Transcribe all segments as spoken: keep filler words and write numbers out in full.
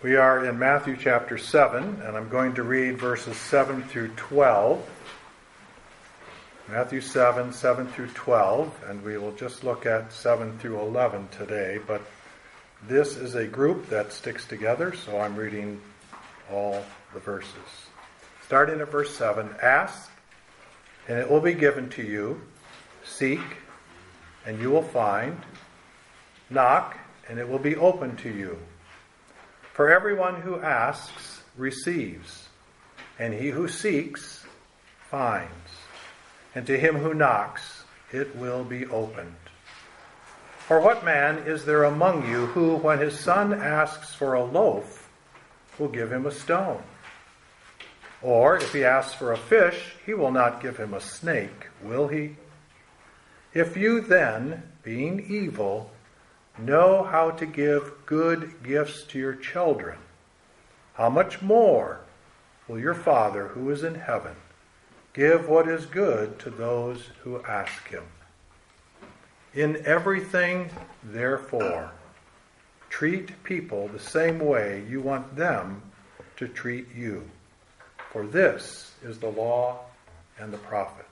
We are in Matthew chapter seven, and I'm going to read verses seven through twelve. Matthew seven, seven through twelve, and we will just look at seven through eleven today, but this is a group that sticks together, so I'm reading all the verses. Starting at verse seven, ask, and it will be given to you. Seek, and you will find. Knock, and it will be opened to you. For everyone who asks receives, and he who seeks finds, and to him who knocks it will be opened. For what man is there among you who, when his son asks for a loaf, will give him a stone? Or if he asks for a fish, he will not give him a snake, will he? If you then, being evil, know how to give good gifts to your children, how much more will your Father who is in heaven give what is good to those who ask him? In everything, therefore, treat people the same way you want them to treat you. For this is the law and the prophets.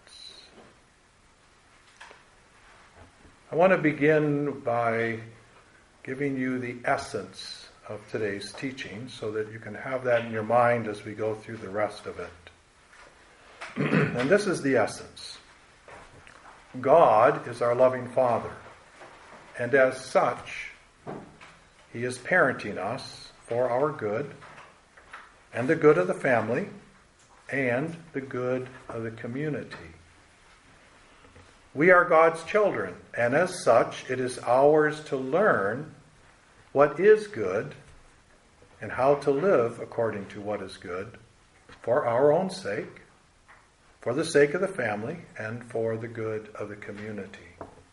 I want to begin by giving you the essence of today's teaching so that you can have that in your mind as we go through the rest of it. And this is the essence. God is our loving Father, and as such, He is parenting us for our good, and the good of the family, and the good of the community. We are God's children, and as such, it is ours to learn what is good and how to live according to what is good for our own sake, for the sake of the family, and for the good of the community.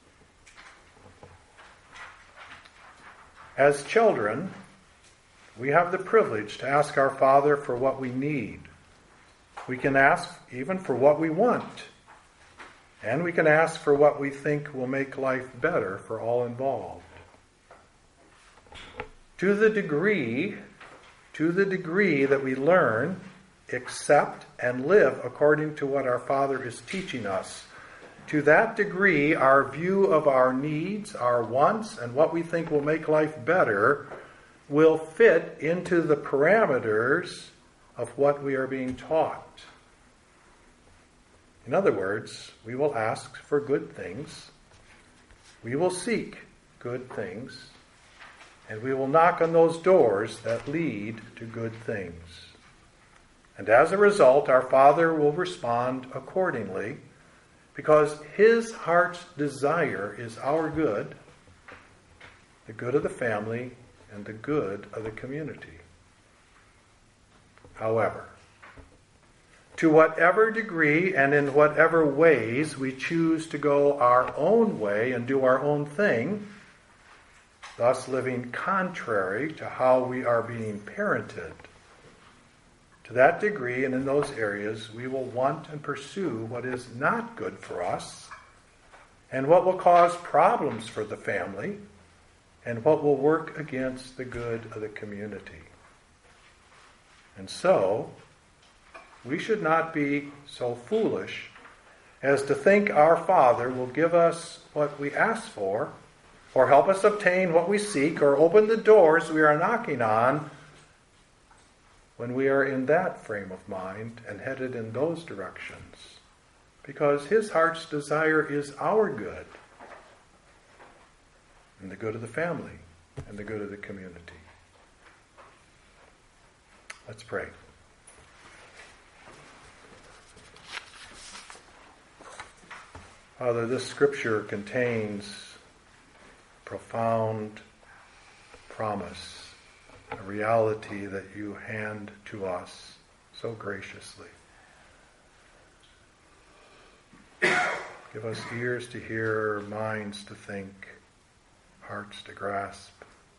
As children, we have the privilege to ask our Father for what we need. We can ask even for what we want. And we can ask for what we think will make life better for all involved. To the degree, to the degree that we learn, accept, and live according to what our Father is teaching us, to that degree our view of our needs, our wants, and what we think will make life better will fit into the parameters of what we are being taught. In other words, we will ask for good things, we will seek good things, and we will knock on those doors that lead to good things. And as a result, our Father will respond accordingly, because His heart's desire is our good, the good of the family, and the good of the community. However, to whatever degree and in whatever ways we choose to go our own way and do our own thing, thus living contrary to how we are being parented, to that degree and in those areas we will want and pursue what is not good for us and what will cause problems for the family and what will work against the good of the community. And so, we should not be so foolish as to think our Father will give us what we ask for, or help us obtain what we seek, or open the doors we are knocking on when we are in that frame of mind and headed in those directions. Because His heart's desire is our good, and the good of the family, and the good of the community. Let's pray. Father, this scripture contains profound promise, a reality that you hand to us so graciously. Give us ears to hear, minds to think, hearts to grasp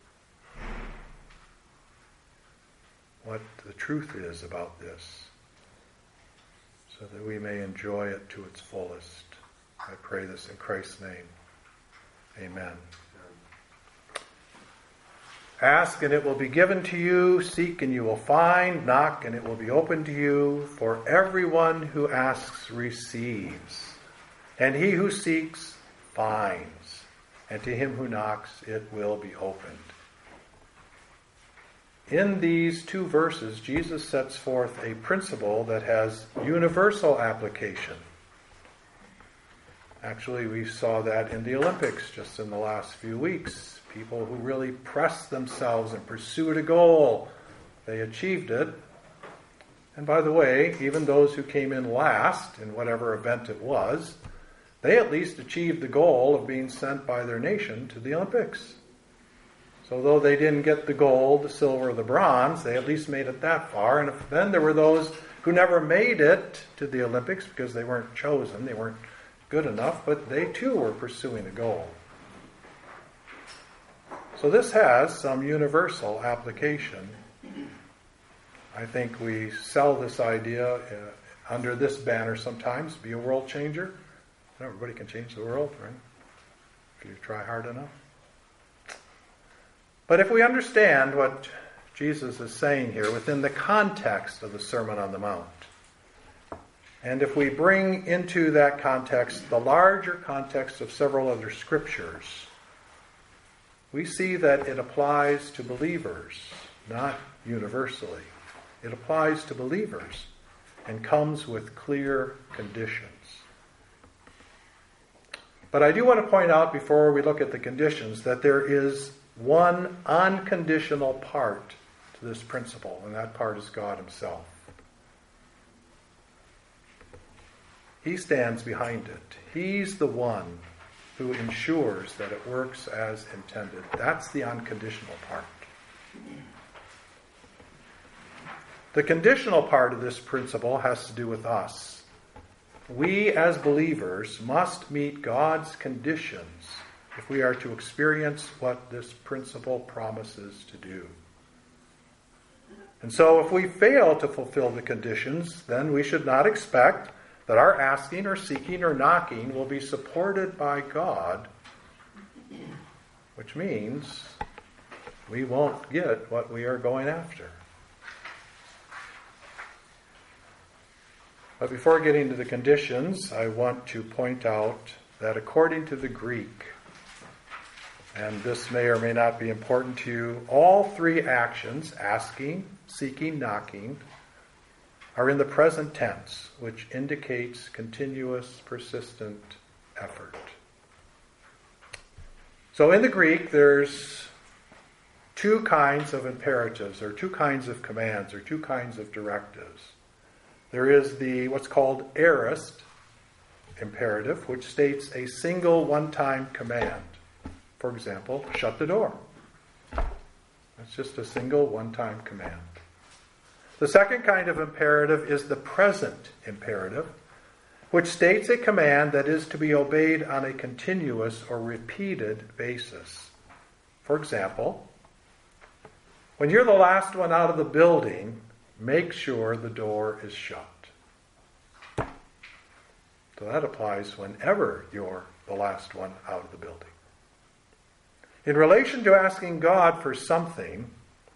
what the truth is about this, so that we may enjoy it to its fullest. I pray this in Christ's name. Amen. Ask and it will be given to you. Seek and you will find. Knock and it will be opened to you. For everyone who asks receives. And he who seeks finds. And to him who knocks it will be opened. In these two verses, Jesus sets forth a principle that has universal application. Actually, we saw that in the Olympics just in the last few weeks. People who really pressed themselves and pursued a goal, they achieved it. And by the way, even those who came in last in whatever event it was, they at least achieved the goal of being sent by their nation to the Olympics. So though they didn't get the gold, the silver, or the bronze, they at least made it that far. And if, then there were those who never made it to the Olympics because they weren't chosen, they weren't good enough, but they too were pursuing a goal. So this has some universal application. I think we sell this idea uh, under this banner sometimes, be a world changer. Everybody can change the world, right? If you try hard enough. But if we understand what Jesus is saying here within the context of the Sermon on the Mount, and if we bring into that context the larger context of several other scriptures, we see that it applies to believers, not universally. It applies to believers and comes with clear conditions. But I do want to point out before we look at the conditions that there is one unconditional part to this principle, and that part is God himself. He stands behind it. He's the one who ensures that it works as intended. That's the unconditional part. The conditional part of this principle has to do with us. We as believers must meet God's conditions if we are to experience what this principle promises to do. And so if we fail to fulfill the conditions, then we should not expect that our asking or seeking or knocking will be supported by God, which means we won't get what we are going after. But before getting to the conditions, I want to point out that according to the Greek, and this may or may not be important to you, all three actions, asking, seeking, knocking, are in the present tense, which indicates continuous, persistent effort. So in the Greek, there's two kinds of imperatives, or two kinds of commands, or two kinds of directives. There is the what's called aorist imperative, which states a single one-time command. For example, shut the door. That's just a single one-time command. The second kind of imperative is the present imperative, which states a command that is to be obeyed on a continuous or repeated basis. For example, when you're the last one out of the building, make sure the door is shut. So that applies whenever you're the last one out of the building. In relation to asking God for something,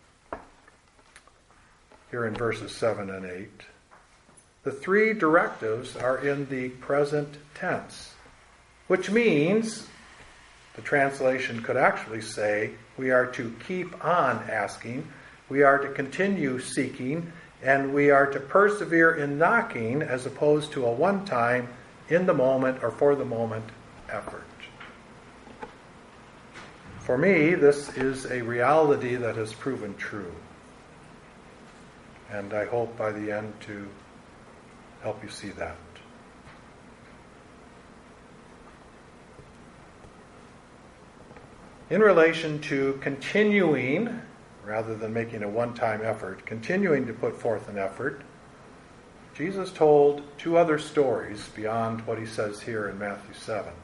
here in verses seven and eight, the three directives are in the present tense, which means, the translation could actually say, we are to keep on asking, we are to continue seeking, and we are to persevere in knocking as opposed to a one-time, in the moment or for the moment effort. For me, this is a reality that has proven true. And I hope by the end to help you see that. In relation to continuing, rather than making a one-time effort, continuing to put forth an effort, Jesus told two other stories beyond what he says here in Matthew seven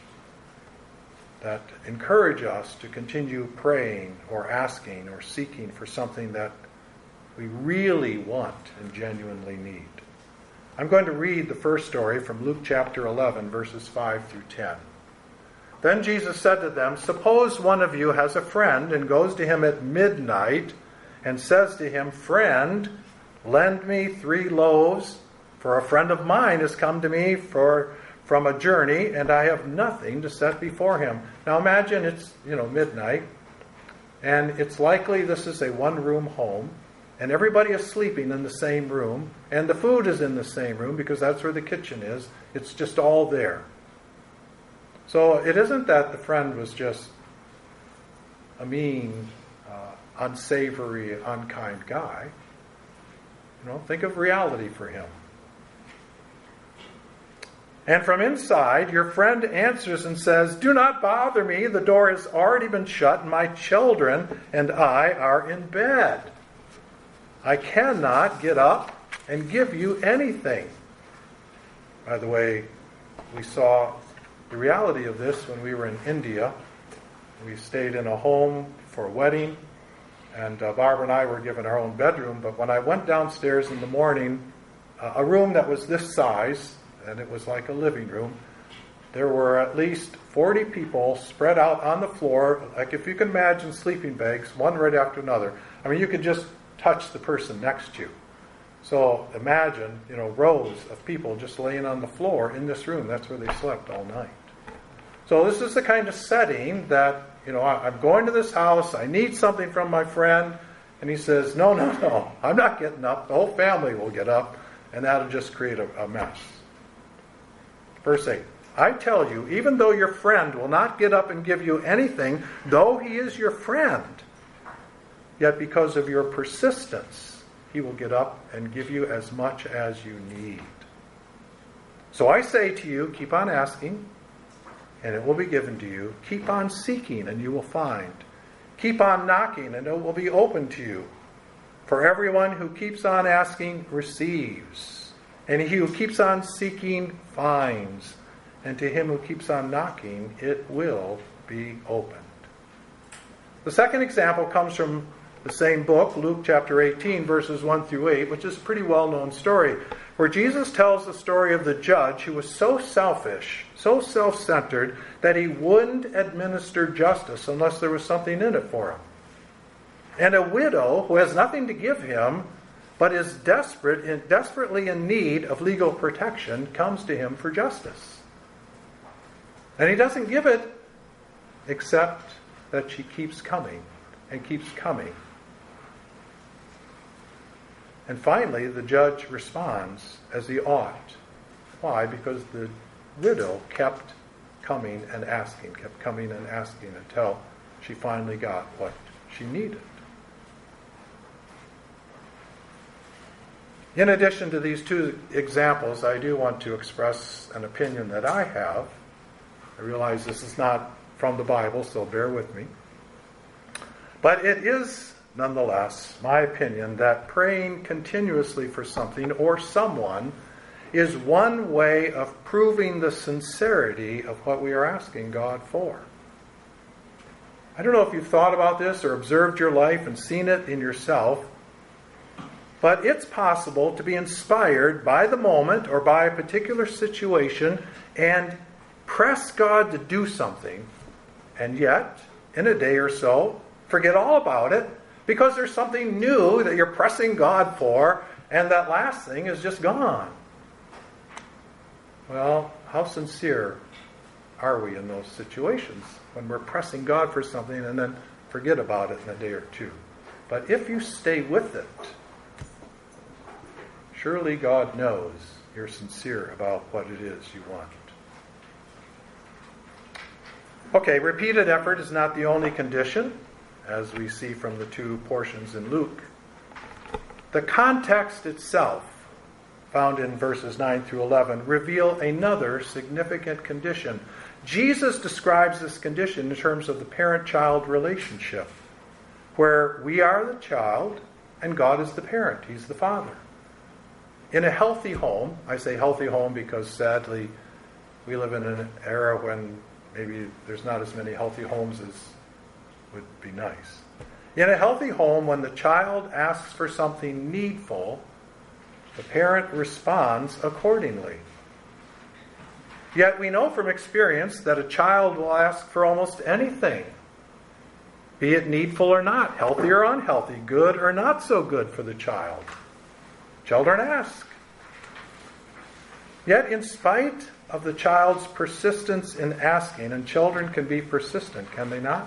that encourage us to continue praying or asking or seeking for something that we really want and genuinely need. I'm going to read the first story from Luke chapter eleven, verses five through ten. Then Jesus said to them, "Suppose one of you has a friend and goes to him at midnight and says to him, 'Friend, lend me three loaves, for a friend of mine has come to me for from a journey, and I have nothing to set before him.'" Now imagine it's, you know, midnight, and it's likely this is a one-room home, and everybody is sleeping in the same room, and the food is in the same room because that's where the kitchen is. It's just all there. So it isn't that the friend was just a mean, uh, unsavory, unkind guy. You know, think of reality for him. "And from inside, your friend answers and says, 'Do not bother me. The door has already been shut, and my children and I are in bed. I cannot get up and give you anything.'" By the way, we saw the reality of this when we were in India. We stayed in a home for a wedding, and uh, Barbara and I were given our own bedroom. But when I went downstairs in the morning, uh, a room that was this size, and it was like a living room, there were at least forty people spread out on the floor, like if you can imagine sleeping bags, one right after another. I mean, you could just touch the person next to you. So imagine, you know, rows of people just laying on the floor in this room. That's where they slept all night. So this is the kind of setting that, you know, I'm going to this house, I need something from my friend, and he says, no, no, no, I'm not getting up. The whole family will get up, and that'll just create a, a mess. Verse eight, "I tell you, even though your friend will not get up and give you anything, though he is your friend, yet because of your persistence, he will get up and give you as much as you need. So I say to you, keep on asking, and it will be given to you. Keep on seeking, and you will find. Keep on knocking, and it will be open to you. For everyone who keeps on asking receives, and he who keeps on seeking finds, and to him who keeps on knocking it will be opened." The second example comes from the same book, Luke chapter eighteen, verses one through eight, which is a pretty well-known story, where Jesus tells the story of the judge who was so selfish, so self-centered, that he wouldn't administer justice unless there was something in it for him. And a widow who has nothing to give him, but is desperate, in, desperately in need of legal protection, comes to him for justice. And he doesn't give it, except that she keeps coming and keeps coming. And finally, the judge responds as he ought. Why? Because the widow kept coming and asking, kept coming and asking until she finally got what she needed. In addition to these two examples, I do want to express an opinion that I have. I realize this is not from the Bible, so bear with me. But it is, nonetheless, my opinion that praying continuously for something or someone is one way of proving the sincerity of what we are asking God for. I don't know if you've thought about this or observed your life and seen it in yourself, but it's possible to be inspired by the moment or by a particular situation and press God to do something, and yet, in a day or so, forget all about it because there's something new that you're pressing God for, and that last thing is just gone. Well, how sincere are we in those situations when we're pressing God for something and then forget about it in a day or two? But if you stay with it, surely God knows you're sincere about what it is you want. Okay, repeated effort is not the only condition, as we see from the two portions in Luke. The context itself, found in verses nine through eleven, reveal another significant condition. Jesus describes this condition in terms of the parent-child relationship, where we are the child and God is the parent. He's the father. In a healthy home, I say healthy home because sadly we live in an era when maybe there's not as many healthy homes as would be nice. In a healthy home, when the child asks for something needful, the parent responds accordingly. Yet we know from experience that a child will ask for almost anything, be it needful or not, healthy or unhealthy, good or not so good for the child. Children ask. Yet in spite of the child's persistence in asking, and children can be persistent, can they not?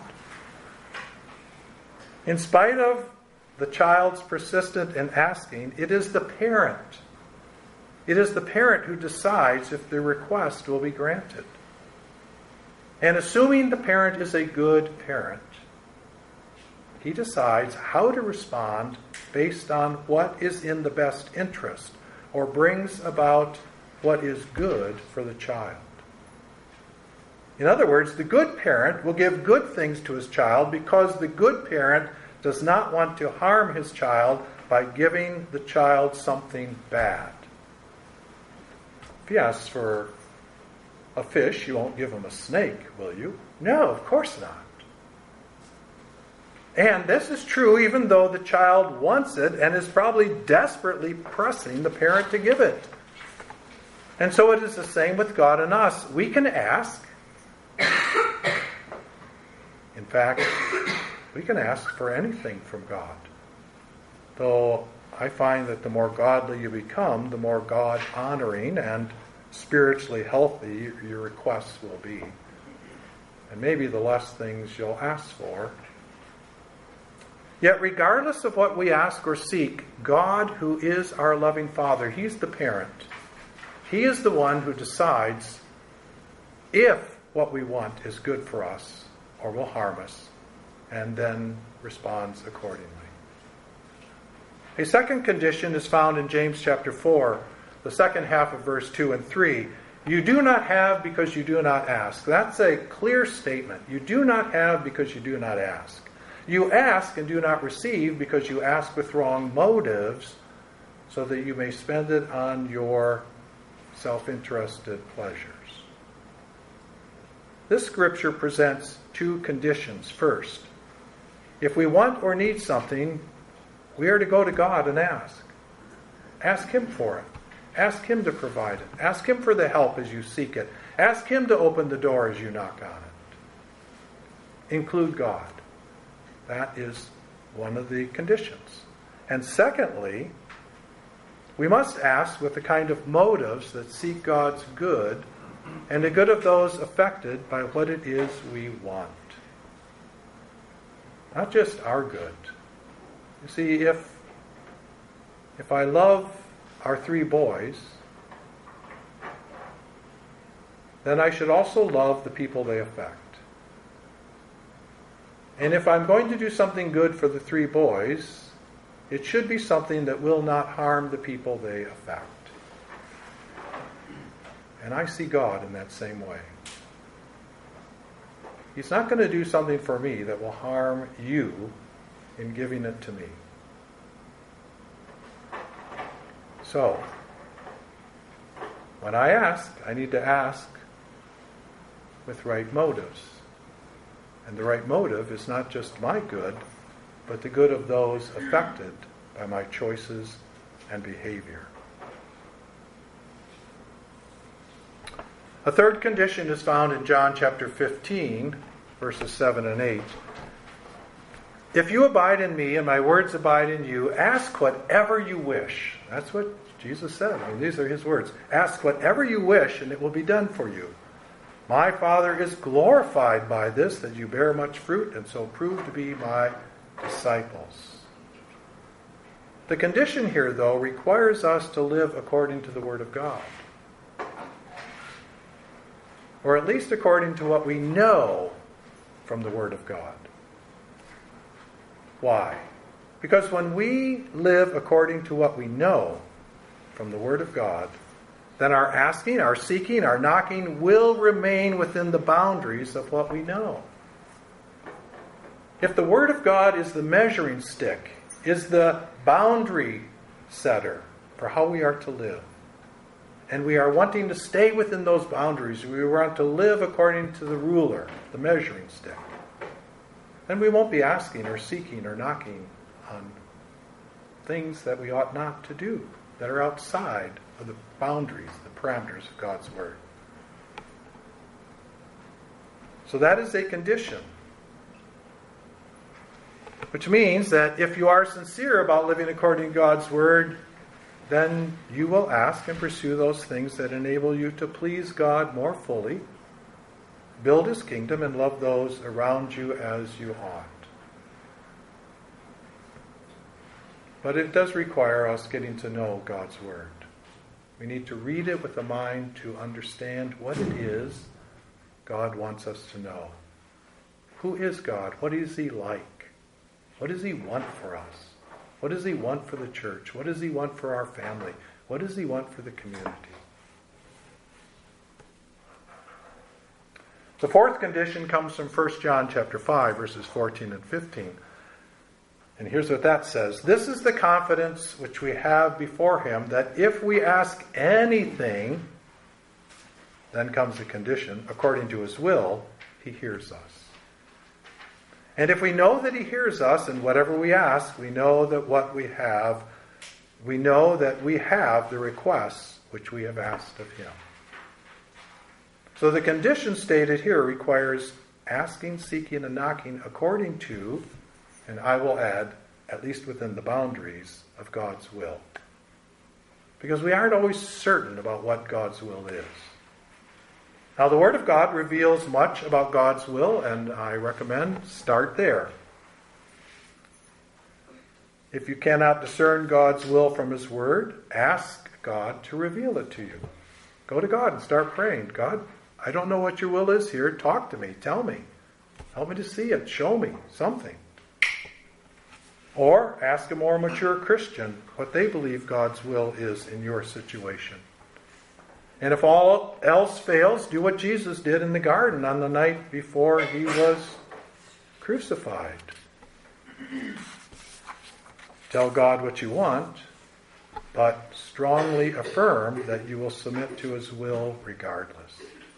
In spite of the child's persistent in asking, it is the parent. It is the parent who decides if the request will be granted. And assuming the parent is a good parent, he decides how to respond based on what is in the best interest or brings about what is good for the child. In other words, the good parent will give good things to his child because the good parent does not want to harm his child by giving the child something bad. If he asks for a fish, you won't give him a snake, will you? No, of course not. And this is true even though the child wants it and is probably desperately pressing the parent to give it. And so it is the same with God and us. We can ask. In fact, we can ask for anything from God. Though I find that the more godly you become, the more God-honoring and spiritually healthy your requests will be. And maybe the less things you'll ask for. Yet regardless of what we ask or seek, God, who is our loving Father, He's the parent. He is the one who decides if what we want is good for us or will harm us, and then responds accordingly. A second condition is found in James chapter four, the second half of verse two and three. You do not have because you do not ask. That's a clear statement. You do not have because you do not ask. You ask and do not receive because you ask with wrong motives, so that you may spend it on your self-interested pleasures. This scripture presents two conditions. First, if we want or need something, we are to go to God and ask. Ask Him for it. Ask Him to provide it. Ask Him for the help as you seek it. Ask Him to open the door as you knock on it. Include God. That is one of the conditions. And secondly, we must ask with the kind of motives that seek God's good and the good of those affected by what it is we want. Not just our good. You see, if if I love our three boys, then I should also love the people they affect. And if I'm going to do something good for the three boys, it should be something that will not harm the people they affect. And I see God in that same way. He's not going to do something for me that will harm you in giving it to me. So, when I ask, I need to ask with right motives. And the right motive is not just my good, but the good of those affected by my choices and behavior. A third condition is found in John chapter fifteen, verses seven and eight. If you abide in me and my words abide in you, ask whatever you wish. That's what Jesus said. I mean, these are His words. Ask whatever you wish and it will be done for you. My Father is glorified by this, that you bear much fruit and so prove to be my disciples. The condition here, though, requires us to live according to the Word of God. Or at least according to what we know from the Word of God. Why? Because when we live according to what we know from the Word of God, then our asking, our seeking, our knocking will remain within the boundaries of what we know. If the Word of God is the measuring stick, is the boundary setter for how we are to live, and we are wanting to stay within those boundaries, we want to live according to the ruler, the measuring stick, then we won't be asking or seeking or knocking on things that we ought not to do, that are outside of the boundaries, the parameters of God's Word. So that is a condition. Which means that if you are sincere about living according to God's Word, then you will ask and pursue those things that enable you to please God more fully, build His kingdom, and love those around you as you ought. But it does require us getting to know God's Word. We need to read it with a mind to understand what it is God wants us to know. Who is God? What is He like? What does He want for us? What does He want for the church? What does He want for our family? What does He want for the community? The fourth condition comes from First John chapter five, verses fourteen and fifteen. And here's what that says. This is the confidence which we have before Him, that if we ask anything, then comes the condition, according to His will, He hears us. And if we know that He hears us in whatever we ask, we know that what we have, we know that we have the requests which we have asked of Him. So the condition stated here requires asking, seeking, and knocking according to, and I will add, at least within the boundaries of God's will. Because we aren't always certain about what God's will is. Now, the Word of God reveals much about God's will, and I recommend start there. If you cannot discern God's will from His Word, ask God to reveal it to you. Go to God and start praying. God, I don't know what your will is here. Talk to me. Tell me. Help me to see it. Show me something. Or ask a more mature Christian what they believe God's will is in your situation. And if all else fails, do what Jesus did in the garden on the night before He was crucified. Tell God what you want, but strongly affirm that you will submit to His will regardless.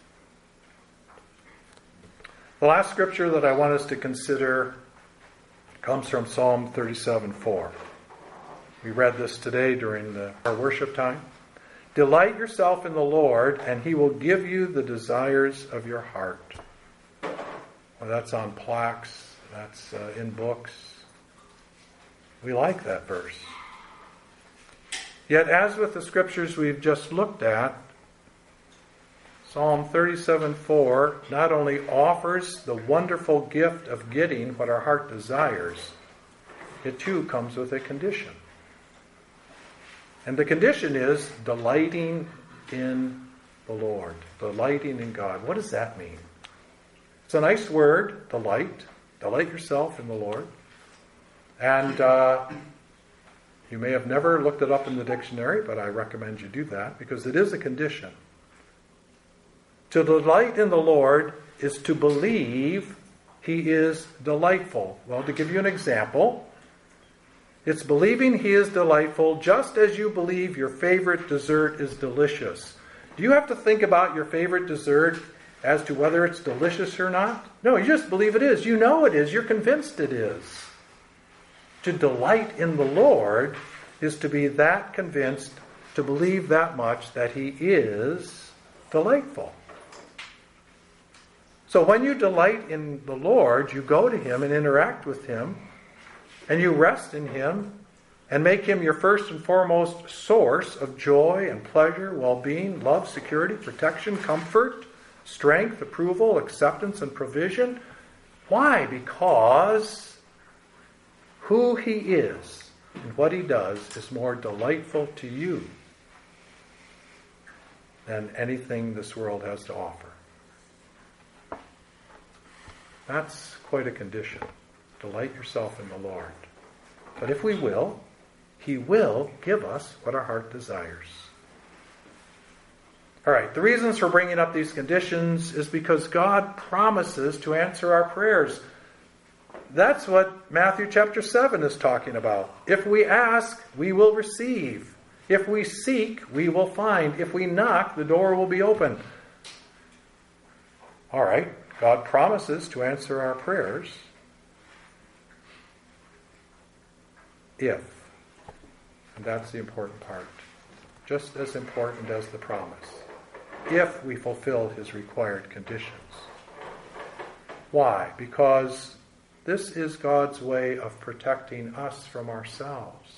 The last scripture that I want us to consider comes from Psalm thirty-seven four. We read this today during the, our worship time. Delight yourself in the Lord, and He will give you the desires of your heart. Well, that's on plaques. That's uh, in books. We like that verse. Yet, as with the scriptures we've just looked at, Psalm thirty-seven four not only offers the wonderful gift of getting what our heart desires, it too comes with a condition. And the condition is delighting in the Lord, delighting in God. What does that mean? It's a nice word, delight. Delight yourself in the Lord. And uh, you may have never looked it up in the dictionary, but I recommend you do that because it is a condition. To delight in the Lord is to believe He is delightful. Well, to give you an example, it's believing He is delightful just as you believe your favorite dessert is delicious. Do you have to think about your favorite dessert as to whether it's delicious or not? No, you just believe it is. You know it is. You're convinced it is. To delight in the Lord is to be that convinced, to believe that much that He is delightful. So when you delight in the Lord, you go to Him and interact with Him, and you rest in Him and make Him your first and foremost source of joy and pleasure, well-being, love, security, protection, comfort, strength, approval, acceptance, and provision. Why? Because who He is and what He does is more delightful to you than anything this world has to offer. That's quite a condition. Delight yourself in the Lord. But if we will, He will give us what our heart desires. All right, the reasons for bringing up these conditions is because God promises to answer our prayers. That's what Matthew chapter seven is talking about. If we ask, we will receive. If we seek, we will find. If we knock, the door will be open. All right. God promises to answer our prayers if, and that's the important part, just as important as the promise, if we fulfill His required conditions. Why? Because this is God's way of protecting us from ourselves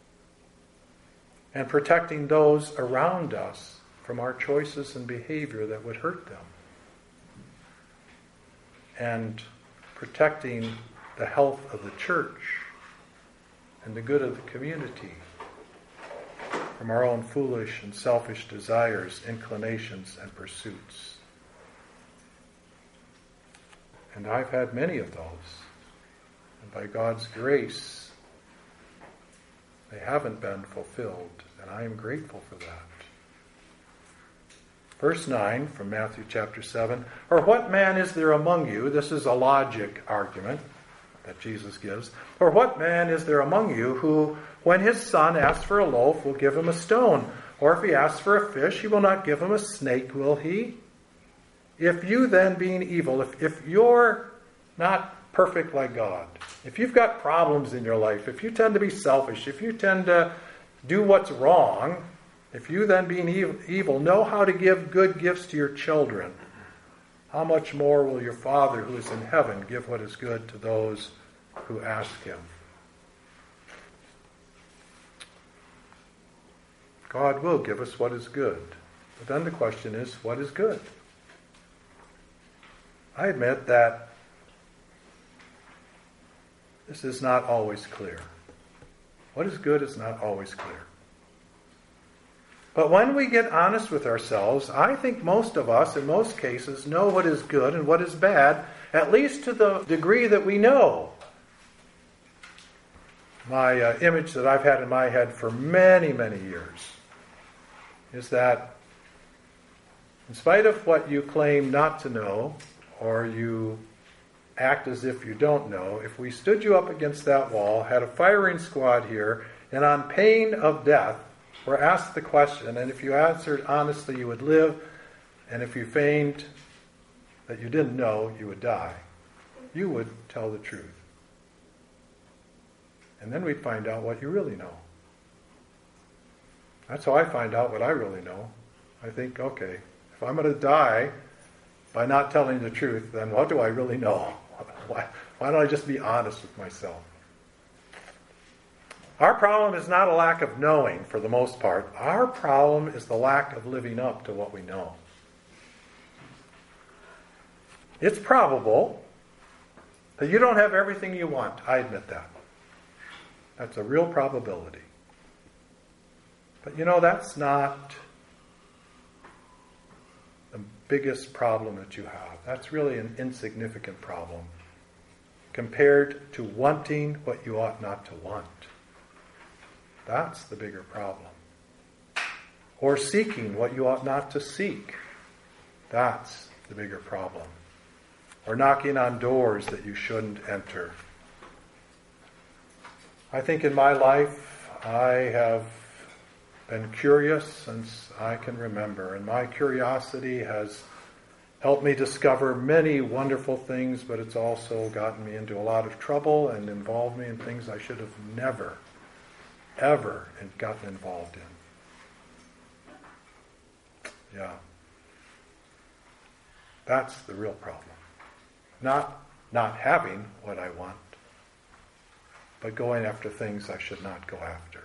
and protecting those around us from our choices and behavior that would hurt them, and protecting the health of the church and the good of the community from our own foolish and selfish desires, inclinations, and pursuits. And I've had many of those. And by God's grace, they haven't been fulfilled. And I am grateful for that. Verse nine from Matthew chapter seven. Or what man is there among you? This is a logic argument that Jesus gives. Or what man is there among you who, when his son asks for a loaf, will give him a stone? Or if he asks for a fish, he will not give him a snake, will he? If you then, being evil, if, if you're not perfect like God, if you've got problems in your life, if you tend to be selfish, if you tend to do what's wrong, if you then, being evil, know how to give good gifts to your children, how much more will your Father who is in heaven give what is good to those who ask him? God will give us what is good. But then the question is, what is good? I admit that this is not always clear. What is good is not always clear. But when we get honest with ourselves, I think most of us, in most cases, know what is good and what is bad, at least to the degree that we know. My uh, image that I've had in my head for many, many years is that in spite of what you claim not to know, or you act as if you don't know, if we stood you up against that wall, had a firing squad here, and on pain of death, were asked the question, and if you answered honestly, you would live, and if you feigned that you didn't know, you would die, you would tell the truth. And then we'd find out what you really know. That's how I find out what I really know. I think, okay, if I'm going to die by not telling the truth, then what do I really know? Why, why don't I just be honest with myself? Our problem is not a lack of knowing, for the most part. Our problem is the lack of living up to what we know. It's probable that you don't have everything you want. I admit that. That's a real probability. But you know, that's not the biggest problem that you have. That's really an insignificant problem compared to wanting what you ought not to want. That's the bigger problem. Or seeking what you ought not to seek. That's the bigger problem. Or knocking on doors that you shouldn't enter. I think in my life I have been curious since I can remember, and my curiosity has helped me discover many wonderful things, but it's also gotten me into a lot of trouble and involved me in things I should have never, ever gotten involved in. Yeah. That's the real problem. Not not having what I want, but going after things I should not go after.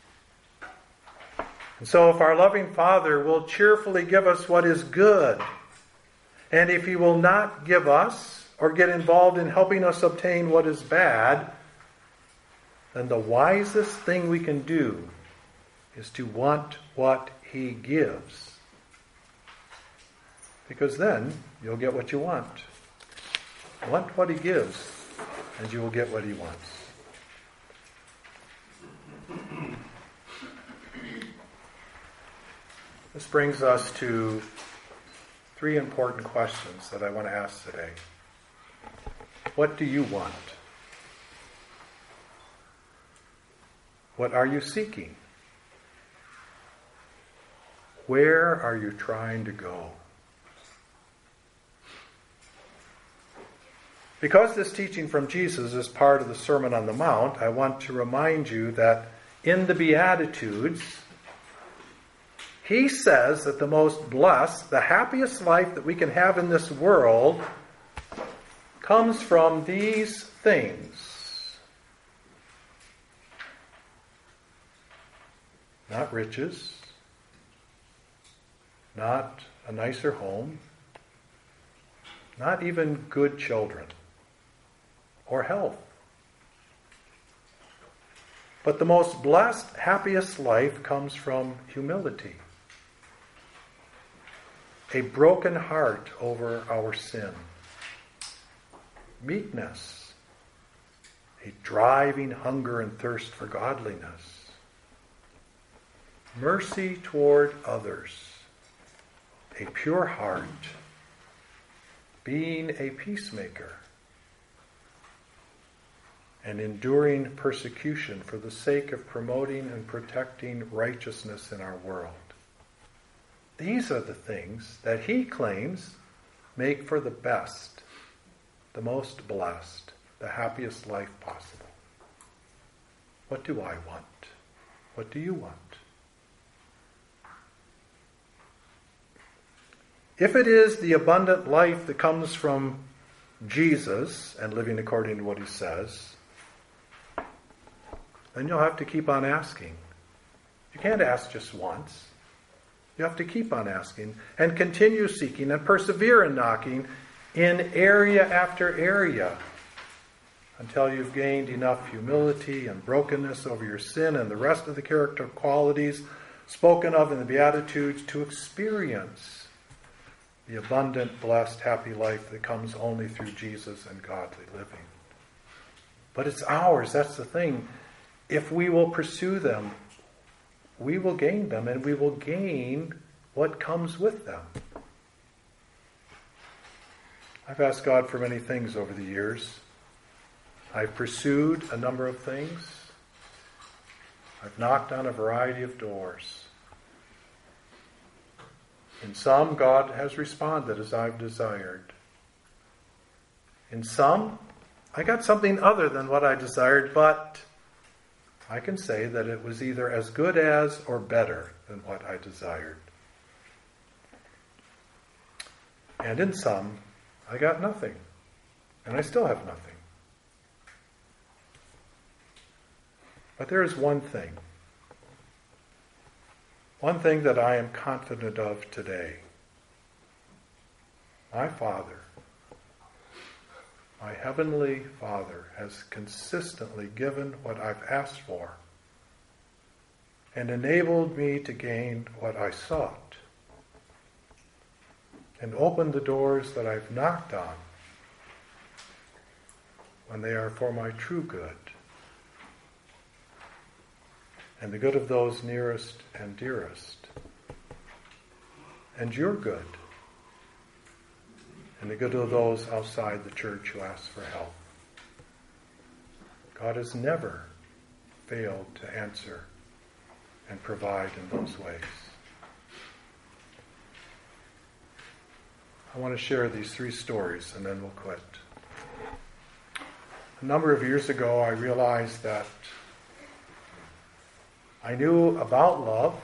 And so if our loving Father will cheerfully give us what is good, and if He will not give us or get involved in helping us obtain what is bad, then the wisest thing we can do is to want what He gives. Because then you'll get what you want. Want what He gives, and you will get what He wants. This brings us to three important questions that I want to ask today. What do you want? What are you seeking? Where are you trying to go? Because this teaching from Jesus is part of the Sermon on the Mount, I want to remind you that in the Beatitudes, He says that the most blessed, the happiest life that we can have in this world comes from these things. Not riches, not a nicer home, not even good children or health. But the most blessed, happiest life comes from humility. A broken heart over our sin. Meekness. A driving hunger and thirst for godliness. Mercy toward others. A pure heart. Being a peacemaker. And enduring persecution for the sake of promoting and protecting righteousness in our world. These are the things that he claims make for the best, the most blessed, the happiest life possible. What do I want? What do you want? If it is the abundant life that comes from Jesus and living according to what he says, then you'll have to keep on asking. You can't ask just once. You have to keep on asking and continue seeking and persevere in knocking in area after area until you've gained enough humility and brokenness over your sin and the rest of the character qualities spoken of in the Beatitudes to experience the abundant, blessed, happy life that comes only through Jesus and godly living. But it's ours, that's the thing. If we will pursue them, we will gain them, and we will gain what comes with them. I've asked God for many things over the years. I've pursued a number of things. I've knocked on a variety of doors. In some, God has responded as I've desired. In some, I got something other than what I desired, but I can say that it was either as good as or better than what I desired. And in some, I got nothing. And I still have nothing. But there is one thing. One thing that I am confident of today. My Father, my Heavenly Father, has consistently given what I've asked for and enabled me to gain what I sought and opened the doors that I've knocked on when they are for my true good and the good of those nearest and dearest and your good and the good of those outside the church who ask for help. God has never failed to answer and provide in those ways. I want to share these three stories and then we'll quit. A number of years ago, I realized that I knew about love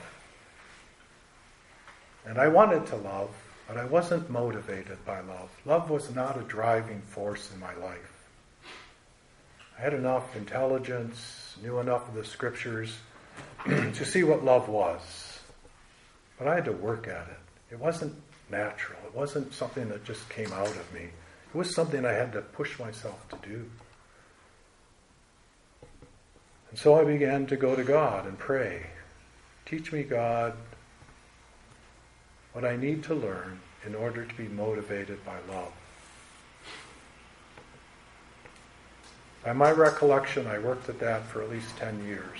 and I wanted to love, but I wasn't motivated by love. Love was not a driving force in my life. I had enough intelligence, knew enough of the scriptures to see what love was. But I had to work at it. It wasn't natural. It wasn't something that just came out of me. It was something I had to push myself to do. And so I began to go to God and pray. Teach me, God, what I need to learn in order to be motivated by love. By my recollection, I worked at that for at least ten years.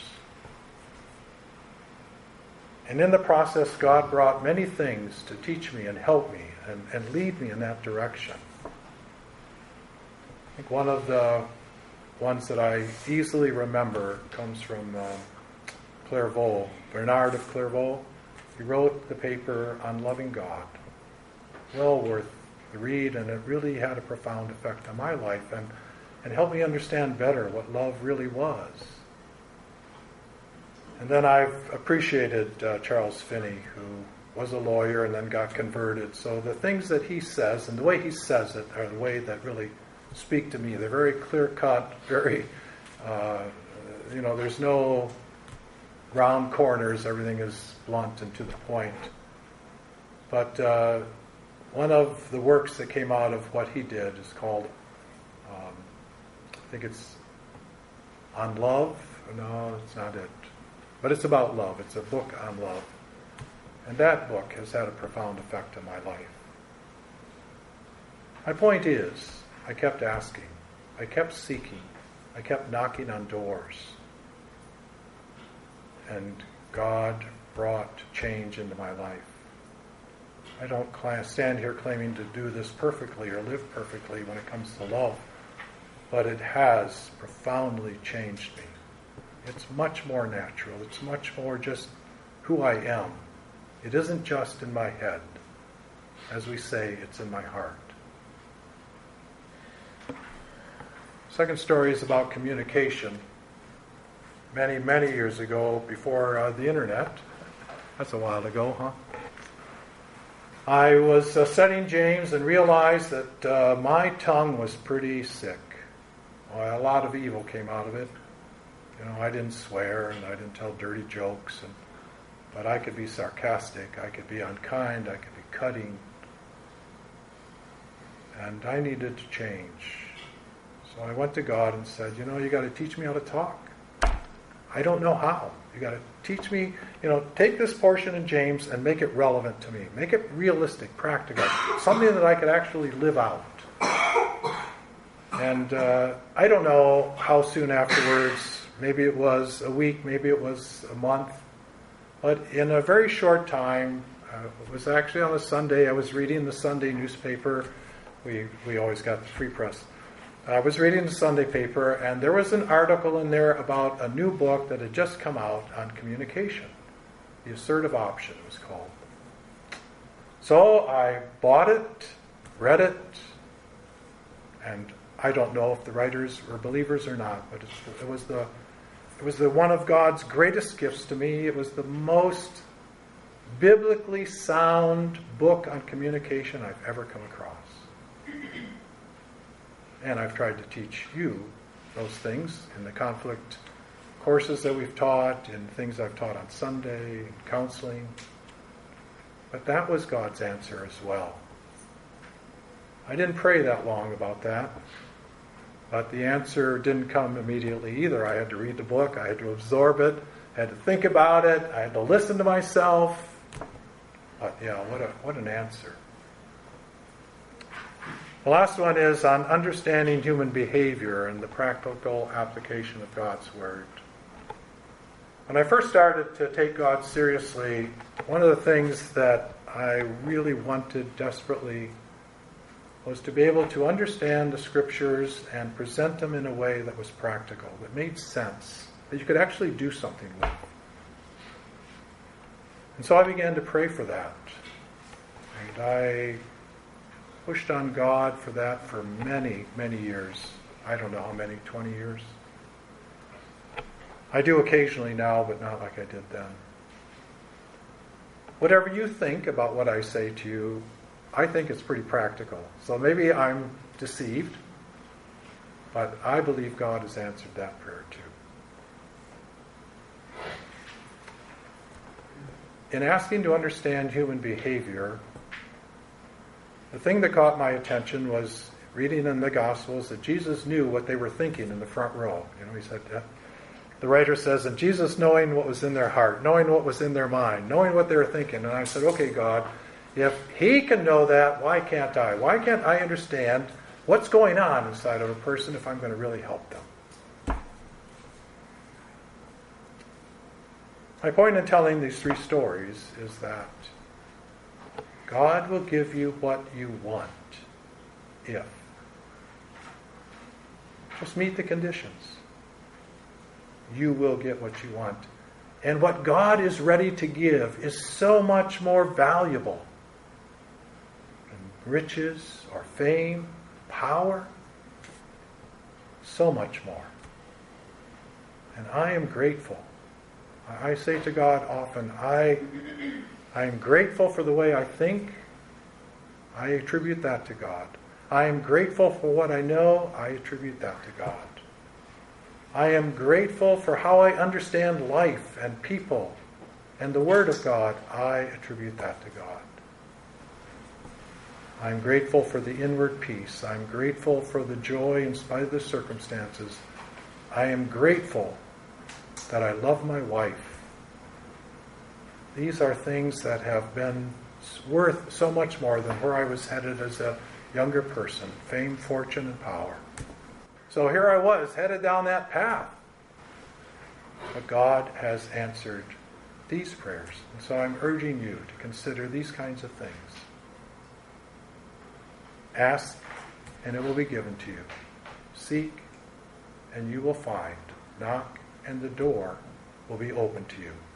And in the process, God brought many things to teach me and help me and, and lead me in that direction. I think one of the ones that I easily remember comes from uh, Clairvaux, Bernard of Clairvaux. He wrote the paper on loving God. Well worth the read, and it really had a profound effect on my life and, and helped me understand better what love really was. And then I've appreciated uh, Charles Finney, who was a lawyer and then got converted. So the things that he says and the way he says it are the way that really speak to me. They're very clear-cut, very, uh, you know, there's no round corners. Everything is blunt and to the point. But uh, one of the works that came out of what he did is called, um, I think it's On Love. No, it's not it. But it's about love. It's a book on love. And that book has had a profound effect on my life. My point is, I kept asking. I kept seeking. I kept knocking on doors. And God brought change into my life. I don't stand here claiming to do this perfectly or live perfectly when it comes to love, but it has profoundly changed me. It's much more natural. It's much more just who I am. It isn't just in my head. As we say, it's in my heart. Second story is about communication. Many, many years ago, before uh, the internet, that's a while ago, huh? I was uh, studying James and realized that uh, my tongue was pretty sick. Well, a lot of evil came out of it. You know, I didn't swear and I didn't tell dirty jokes, and, but I could be sarcastic, I could be unkind, I could be cutting. And I needed to change. So I went to God and said, you know, you got to teach me how to talk. I don't know how. You got to teach me, you know, take this portion in James and make it relevant to me. Make it realistic, practical, something that I could actually live out. And uh, I don't know how soon afterwards, maybe it was a week, maybe it was a month, but in a very short time, uh, it was actually on a Sunday, I was reading the Sunday newspaper. We, we always got the free press. I was reading the Sunday paper, and there was an article in there about a new book that had just come out on communication. The Assertive Option, it was called. So I bought it, read it, and I don't know if the writers were believers or not, but it's, it was the it was the one of God's greatest gifts to me. It was the most biblically sound book on communication I've ever come across. And I've tried to teach you those things in the conflict courses that we've taught, in things I've taught on Sunday, in counseling. But that was God's answer as well. I didn't pray that long about that, but the answer didn't come immediately either. I had to read the book, I had to absorb it, I had to think about it, I had to listen to myself. But yeah, what a what an answer. The last one is on understanding human behavior and the practical application of God's Word. When I first started to take God seriously, one of the things that I really wanted desperately was to be able to understand the Scriptures and present them in a way that was practical, that made sense, that you could actually do something with. And so I began to pray for that. And I pushed on God for that for many, many years. I don't know how many, twenty years. I do occasionally now, but not like I did then. Whatever you think about what I say to you, I think it's pretty practical. So maybe I'm deceived, but I believe God has answered that prayer too. In asking to understand human behavior, the thing that caught my attention was reading in the Gospels that Jesus knew what they were thinking in the front row. You know, he said, uh, the writer says, and Jesus knowing what was in their heart, knowing what was in their mind, knowing what they were thinking. And I said, okay, God, if he can know that, why can't I? Why can't I understand what's going on inside of a person if I'm going to really help them? My point in telling these three stories is that God will give you what you want if. Just meet the conditions. You will get what you want. And what God is ready to give is so much more valuable than riches or fame, power. So much more. And I am grateful. I say to God often, I I am grateful for the way I think. I attribute that to God. I am grateful for what I know. I attribute that to God. I am grateful for how I understand life and people and the Word of God. I attribute that to God. I'm grateful for the inward peace. I'm grateful for the joy in spite of the circumstances. I am grateful that I love my wife. These are things that have been worth so much more than where I was headed as a younger person, fame, fortune, and power. So here I was, headed down that path. But God has answered these prayers. And so I'm urging you to consider these kinds of things. Ask, and it will be given to you. Seek, and you will find. Knock, and the door will be open to you.